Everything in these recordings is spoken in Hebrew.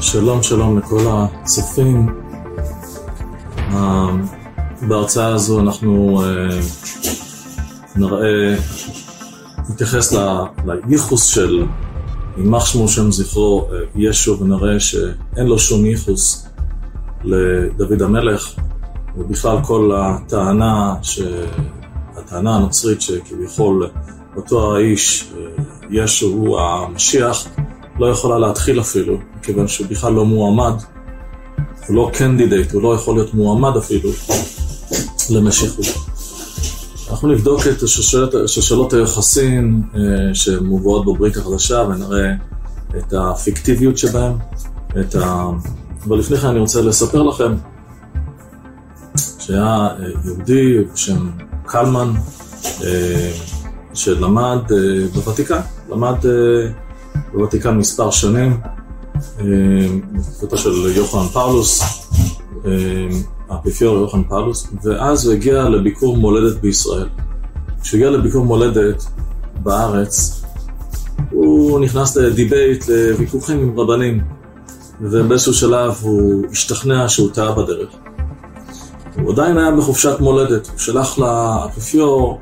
שלום שלום לכל הצופים. בהרצאה הזו אנחנו נתייחס לייחוס של יימח שמו שם זכרו ישו, ונראה שאין לו שום ייחוס לדוד המלך, ובכלל כל הטענה הנוצרית שכביכול אותו האיש ישו הוא המשיח לא יכולה להתחיל אפילו, מכיוון שהוא בכלל לא מועמד, הוא לא קנדידייט, הוא לא יכול להיות מועמד אפילו למשיחות. אנחנו נבדוק את שושלות היחסין שמובאות בברית החדשה ונראה את הפיקטיביות שבהם. אבל לפני כן אני רוצה לספר לכם שהיה יהודי בשם קלמן שלמד בוותיקן, בוותיקן מספר שנים, בתקופתו של יוחנן פאולוס, האפיפיור יוחנן פאולוס, ואז הוא הגיע לביקור מולדת בישראל. כשהוא הגיע לביקור מולדת בארץ, הוא נכנס לדיבייט, לוויכוחים עם רבנים, ובאיזשהו שלב הוא השתכנע שהוא טעה בדרך. הוא עדיין היה בחופשת מולדת, הוא שלח לאפיפיור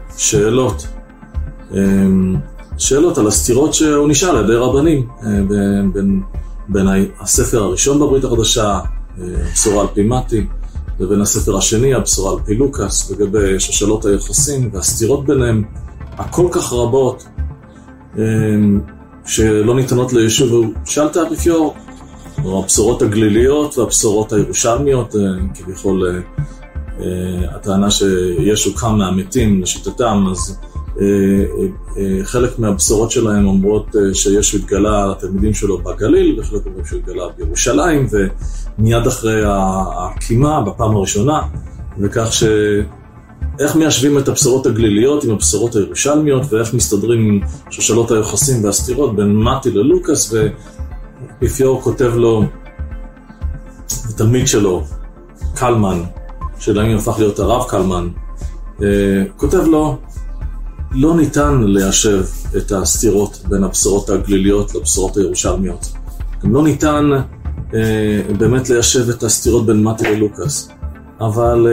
שאלות על הסתירות שהוא נשאל על ידי רבנים, בין הספר הראשון בברית החדשה, בשורה על פי מתי, לבין הספר השני, הבשורה על פי לוקאס, לגבי שושלות היחסים והסתירות ביניהם, הכל כך רבות, שלא ניתנות לישו. והוא שאל את האפיפיור, או הבשורות הגליליות והבשורות הירושלמיות, כביכול הטענה שישו קם מהמתים לשיטתם, אז חלק מהבשורות שלהם אומרות שישו התגלה לתלמידים שלו בגליל, וחלק אומרים שהוא התגלה בירושלים, ומיד אחרי הקימה בפעם הראשונה, וכך איך מיישבים את הבשורות הגליליות עם הבשורות הירושלמיות, ואיך מסתדרים עם שושלות היחסים והסתירות בין מתי ללוקאס. ואפיפיור כותב לו, התלמיד שלו, קלמן, שלימים הפך להיות הרב קלמן, כותב לו, לא ניתן ליישב את הסתירות בין הבשורות הגליליות לבשורות הירושלמיות. גם לא ניתן באמת ליישב את הסתירות בין מתי ללוקאס. אבל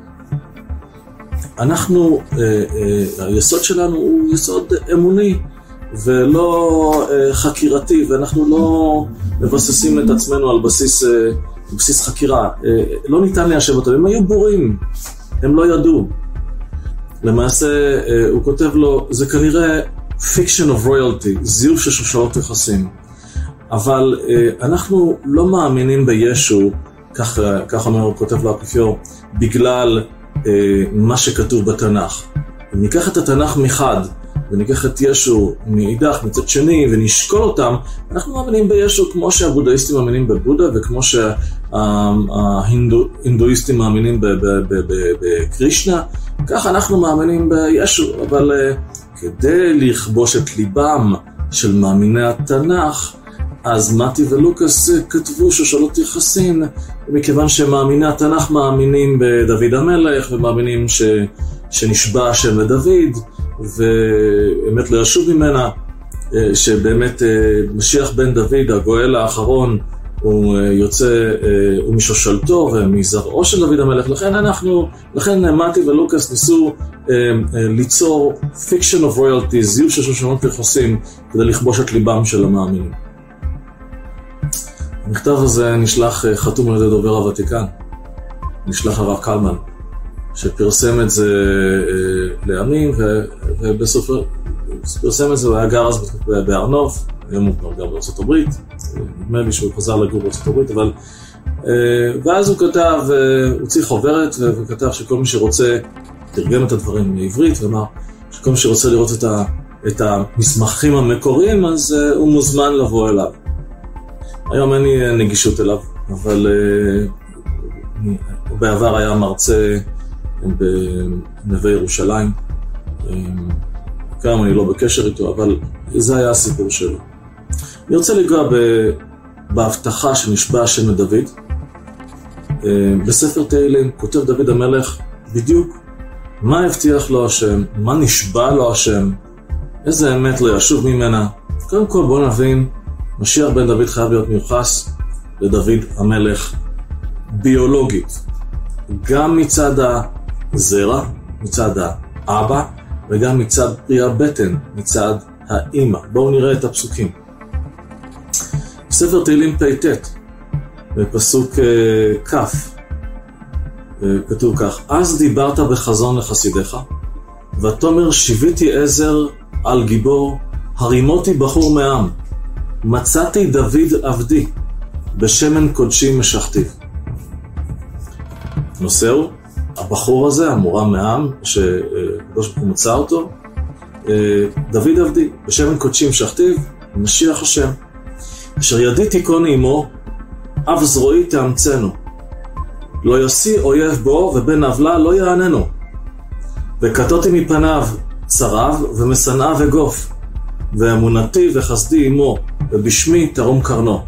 אנחנו, היסוד שלנו הוא יסוד אמוני ולא חקירתי, ואנחנו לא מבססים את עצמנו על בסיס חקירה. לא ניתן ליישב אותם, הם היו בורים, הם לא ידעו. למעשה הוא כותב לו, זה כנראה fiction of royalty, זיוף של שושלות יחסים. אבל אנחנו לא מאמינים בישו, כך אומר, הוא כותב לו האפיפיור, בגלל מה שכתוב בתנ"ך. אם ניקח את התנ"ך מחד, וניקח את ישו מאידך, מצד שני, ונשקול אותם, אנחנו מאמינים בישו כמו שהבודהיסטים מאמינים בבודה, וכמו שההינדואיסטים מאמינים בקרישנה, כך אנחנו מאמינים בישו. אבל כדי לכבוש את ליבם של מאמיני התנ"ך, אז מתי ולוקאס כתבו שושלות יחסין, מכיוון שמאמיני התנ"ך מאמינים בדוד המלך, ומאמינים שנשבע השם לדוד, ואמת לא ישוב ממנה, שבאמת משיח בן דוד, הגואל האחרון, הוא יוצא, הוא משושלתו ומזרעו של דוד המלך. לכן מתי ולוקאס ניסו ליצור fiction of royalty, זיוף של שושלות יחסים, כדי לכבוש את ליבם של המאמינים. המכתב הזה נשלח חתום על ידי דובר הוותיקן, נשלח הרב קלמן, שפרסם את זה לימים, ובסוף פרסם את זה, הוא היה גר אז בהר נוף, היום הוא כבר גר בארצות הברית, נדמה לי שהוא חזר לגור בארצות הברית, אבל ואז הוא כתב, הוא צריך חוברת, וכתב שכל מי שרוצה, תרגם את הדברים לעברית, ואמר שכל מי שרוצה לראות את המסמכים המקוריים, אז הוא מוזמן לבוא אליו. היום אין לי נגישות אליו, אבל הוא בעבר היה מרצה בנווה ירושלים, כמה אני לא בקשר איתו, אבל זה היה הסיפור שלו. אני רוצה לגוע בהבטחה שנשבע השם לדוד. בספר תהילים כותב דוד המלך בדיוק מה הבטיח לו השם, מה נשבע לו השם, איזה אמת לא ישוב ממנה. קודם כל בואו נבין, משיח בן דוד חייב להיות מיוחס לדוד המלך ביולוגית, גם מצד הזרע, מצד האבא, וגם מצד פרי הבטן, מצד האמא. בואו נראה את הפסוקים. בספר תהילים פ"ט, בפסוק כ', כתוב כך: אז דיברת בחזון לחסידיך, ותאמר שיביתי עזר על גיבור, הרימותי בחור מעם, מצאתי דוד עבדי, בשמן קודשי משכתיו. הנושא הוא, הבחור הזה, המורם מעם, שקדוש ברוך הוא מצא אותו, דוד עבדי, בשמן קודשי משכתיו, משיח השם. אשר ידי תיכון עמו, אף זרועי תאמצנו. לא ישיא אויב בו, ובן עוולה לא יעננו. וקטותי מפניו צריו, ומשנאיו אגוף. ואמונתי וחסדי עמו, ובשמי תרום קרנו.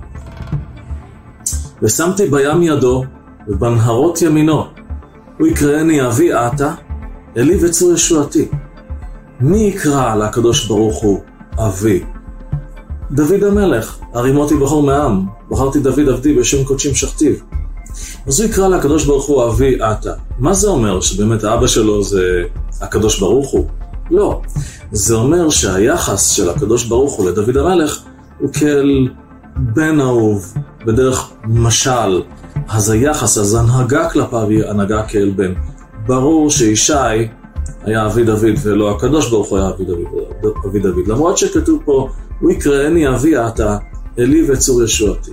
ושמתי בים ידו, ובנהרות ימינו. הוא יקראני אבי עתה, אלי וצור ישועתי. מי יקרא לקדוש ברוך הוא אבי? דוד המלך, הרימותי בחור מעם, בחרתי דוד עבדי בשם קודשי משכתיו. אז הוא יקרא לקדוש ברוך הוא אבי עתה. מה זה אומר? שבאמת האבא שלו זה הקדוש ברוך הוא? לא. זה אומר שהיחס של הקדוש ברוך הוא לדוד המלך הוא כאל בן אהוב, בדרך משל. אז היחס, אז הנהגה כלפיו היא הנהגה כאל בן. ברור שישי היה אבי דוד ולא הקדוש ברוך הוא היה אבי דוד. למרות שכתוב פה, הוא יקראני אבי עתה, אלי וצור ישועתי.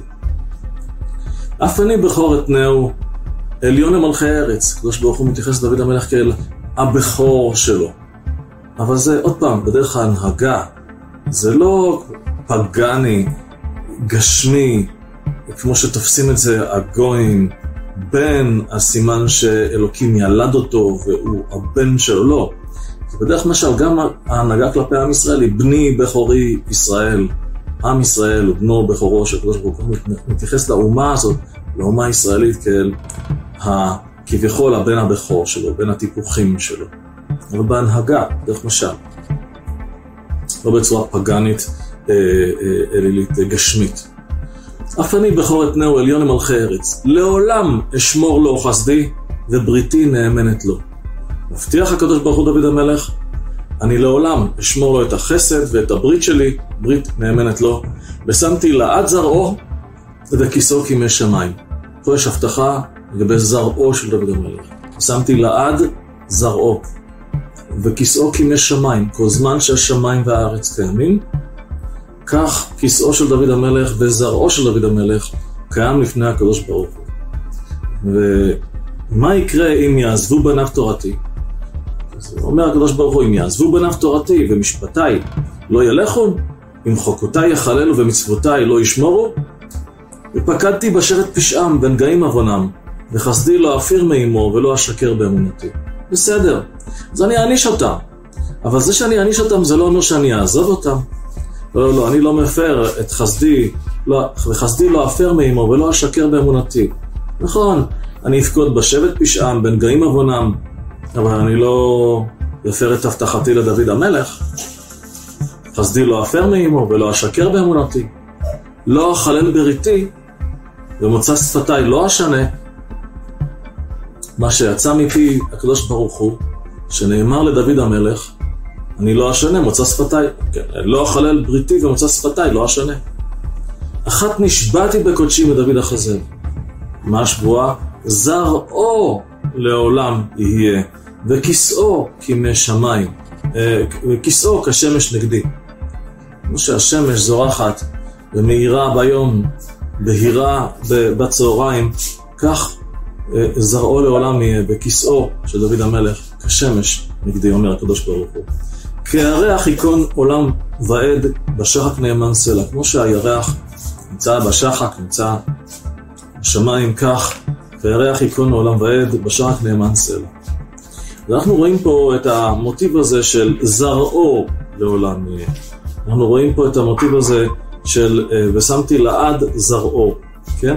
אף אני בכור אתנהו, עליון למלכי ארץ. הקדוש ברוך הוא מתייחס לדוד המלך כאל הבכור שלו. אבל זה עוד פעם, בדרך ההנהגה, זה לא פגני, גשמי, כמו שתופסים את זה הגויים, בן הסימן שאלוקים ילד אותו והוא הבן שלו, לא. זה בדרך משל גם ההנהגה כלפי עם ישראל היא בני בכורי ישראל. עם ישראל הוא בנו בכורו של הקדוש ברוך הוא, מתייחס לאומה הזאת, לאומה הישראלית כאל כביכול הבן הבכור שלו, בין הטיפוחים שלו. אבל בהנהגה, דרך משל. לא בצורה פגנית, אלילית, גשמית. אף אני בכור אתנהו עליון למלכי ארץ. לעולם אשמור לו חסדי, ובריתי נאמנת לו. מבטיח הקדוש ברוך הוא דוד המלך, אני לעולם אשמור לו את החסד ואת הברית שלי, ברית נאמנת לו, ושמתי לעד זרעו וכיסאו כימי שמיים. פה יש הבטחה לגבי זרעו של דוד המלך. שמתי לעד זרעו וכיסאו כימי שמיים. כל זמן שהשמיים והארץ קיימים, כך כיסאו של דוד המלך וזרעו של דוד המלך קיים לפני הקדוש ברוך הוא. ומה יקרה אם יעזבו בניו תורתי? אז אומר הקדוש ברוך הוא, אם יעזבו בניו תורתי ומשפטיי לא ילכו, אם חוקותיי יחללו ומצוותיי לא ישמורו, ופקדתי בשרת פשעם בנגעים עוונם, וחסדי לא אפיר מעמו ולא אשקר באמונתי. בסדר, אז אני אעניש אותם. אבל זה שאני אעניש אותם זה לא אומר שאני אעזוב אותם. לא, אני לא מפר את חסדי, וחסדי לא אפר מעמו ולא אשקר באמונתי. נכון, אני אפקוד בשבט פשעם בנגעים עוונם, אבל אני לא אפר את הבטחתי לדוד המלך. חסדי לא אפר מעמו ולא אשקר באמונתי. לא אחלל בריתי, ומוצא שפתיי לא אשנה. מה שיצא מפי הקדוש ברוך הוא, שנאמר לדוד המלך, אני לא אשנה, מוצא שפתיי, כן, לא אחלל בריתי ומוצא שפתיי לא אשנה. אחת נשבעתי בקודשי מדוד החזר. מה השבועה? זרעו לעולם יהיה, וכיסאו כימי שמיים, וכיסאו כשמש נגדי. כמו שהשמש זורחת ומאירה ביום, בהירה בצהריים, כך זרעו לעולם יהיה, וכיסאו של דוד המלך כשמש נגדי, אומר הקדוש ברוך הוא. כירח ייכון עולם ועד בשחק נאמן סלע. כמו שהירח נמצא בשחק, נמצא בשמיים, כך כירח ייכון עולם ועד בשחק נאמן סלע. ואנחנו רואים פה את המוטיב הזה של זרעו לעולם יהיה. אנחנו רואים פה את המוטיב הזה של ושמתי לעד זרעו, כן?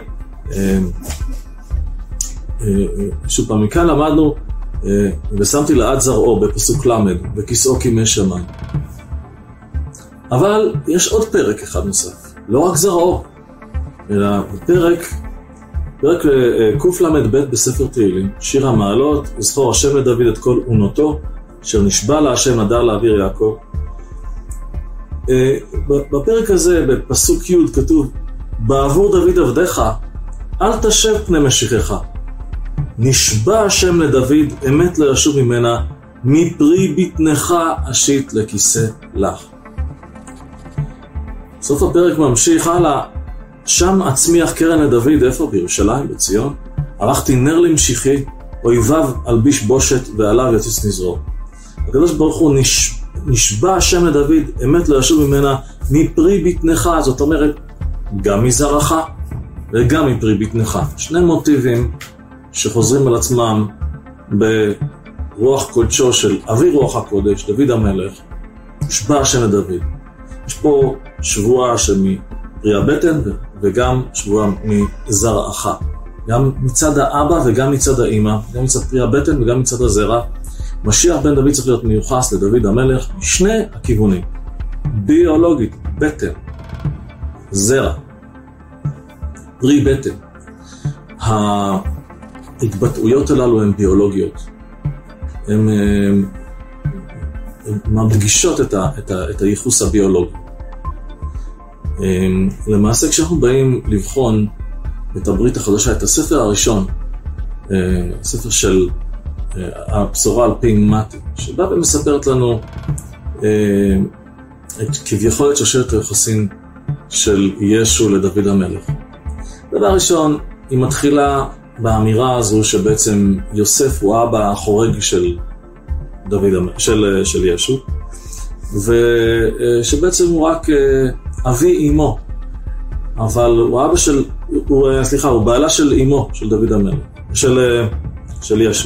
שוב פעם, מכאן למדנו ושמתי לעד זרעו בפסוק למד, בכיסאו כימי שמיים. אבל יש עוד פרק אחד נוסף, לא רק זרעו, אלא פרק פרק קל"ב בספר תהילים, שיר המעלות, זכור השם לדוד את כל אונותו, אשר נשבע לה השם נדר לאביר יעקב. בפרק הזה, בפסוק י' כתוב, בעבור דוד עבדיך, אל תשב פני משיחך. נשבע השם לדוד, אמת לא ישוב ממנה, מפרי בטנך אשית לכיסא לך. סוף הפרק ממשיך הלאה, שם אצמיח קרן לדוד, איפה? בירושלים, בציון. ערכתי נר למשיחי, אויביו אלביש בושת ועליו יציץ נזרו. הקדוש ברוך הוא נשבע השם לדוד, אמת לא ישוב ממנה, מפרי בטנך, זאת אומרת, גם מזרעך וגם מפרי בטנך. שני מוטיבים שחוזרים על עצמם ברוח קודשו של אבי רוח הקודש, דוד המלך, נשבע השם לדוד. יש פה שבועה שמפרי הבטן וגם שבועה מזרעך. גם מצד האבא וגם מצד האמא, גם מצד פרי הבטן וגם מצד הזרע. משיח בן דוד צריך להיות מיוחס לדוד המלך משני הכיוונים. ביולוגית, בטן, זרע, פרי בטן. ההתבטאויות הללו הן ביולוגיות. הן מדגישות את הייחוס הביולוגי. למעשה כשאנחנו באים לבחון את הברית החדשה, את הספר הראשון, הספר של הבשורה על פי מתי, שבא ומספרת לנו כביכול את שושלת היחסים של ישו לדוד המלך. דבר ראשון, היא מתחילה באמירה הזו שבעצם יוסף הוא אבא החורג של של ישו, ושבעצם הוא רק אבי אמו, אבל הוא אבא של, הוא בעלה של אמו, של דוד המלך, של ישו.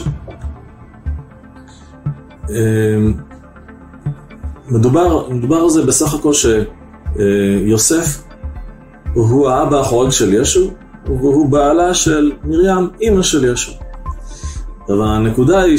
מדובר על זה בסך הכל שיוסף הוא האבא החורג של ישו, והוא בעלה של מרים, אמא של ישו. אבל הנקודה היא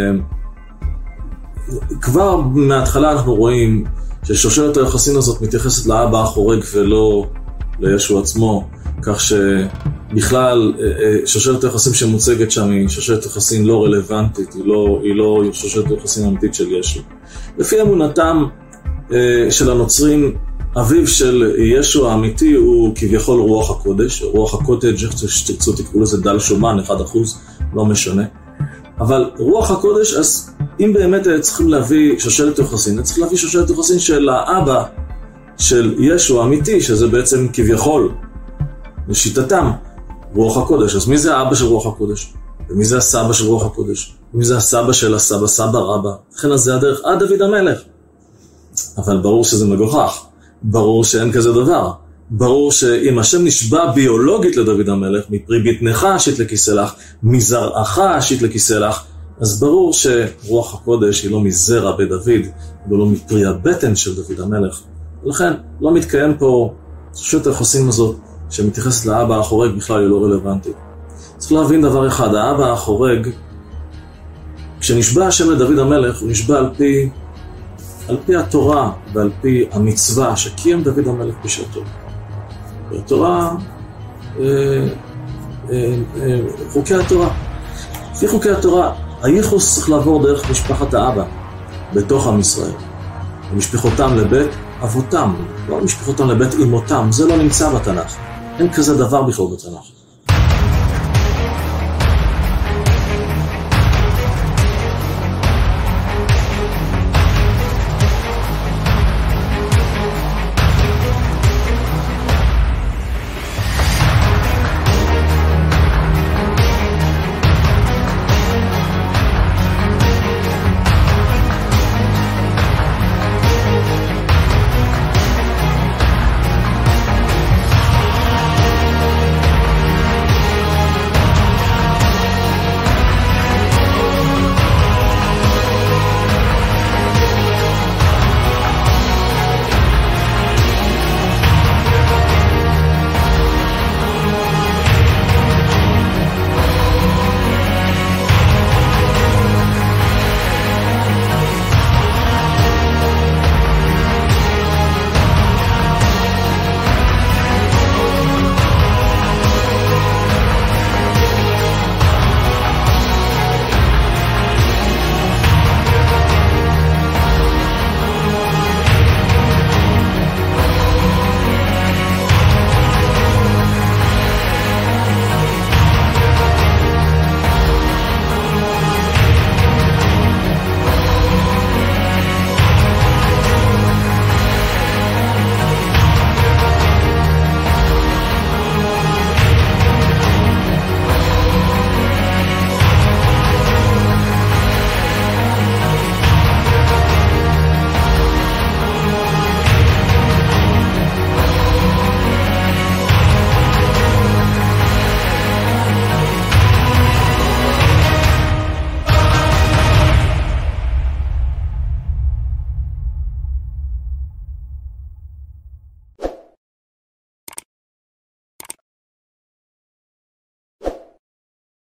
שכבר מההתחלה אנחנו רואים ששושלת היחסים הזאת מתייחסת לאבא החורג ולא לישו עצמו, כך שבכלל שושלת היחסים שמוצגת שם היא שושלת יחסים לא רלוונטית, היא לא שושלת היחסים אמיתית של ישו. לפי אמונתם של הנוצרים, אביו של ישו האמיתי הוא כביכול רוח הקודש, רוח הקוטג' שתרצו תקראו לזה דל שומן, 1%, לא משנה. אבל רוח הקודש, אז אם באמת צריכים להביא שושלת יוחסין, צריך להביא שושלת יוחסין של האבא של ישו האמיתי, שזה בעצם כביכול, לשיטתם, רוח הקודש. אז מי זה האבא של רוח הקודש? ומי זה הסבא של רוח הקודש? ומי זה הסבא של הסבא, סבא רבא? לכן אז זה הדרך עד דוד המלך. אבל ברור שזה מגוחך. ברור שאין כזה דבר. ברור שאם השם נשבע ביולוגית לדוד המלך, מפרי בטנך אשית לכיסא לך, מזרעך אשית לכיסא לך, אז ברור שרוח הקודש היא לא מזרע בדוד, ולא מפרי הבטן של דוד המלך. ולכן לא מתקיים פה שושלת היחסים הזאת, שמתייחסת לאבא החורג, בכלל היא לא רלוונטית. צריך להבין דבר אחד, האבא החורג, כשנשבע השם לדוד המלך, הוא נשבע על פי התורה ועל פי המצווה שקיים דוד המלך בשעתו. והתורה, חוקי התורה. לפי חוקי התורה, הייחוס צריך לעבור דרך משפחת האבא בתוך עם ישראל. ומשפחותם לבית אבותם, לא משפחותם לבית אמותם, זה לא נמצא בתנ"ך. אין כזה דבר בכלל בתנ"ך.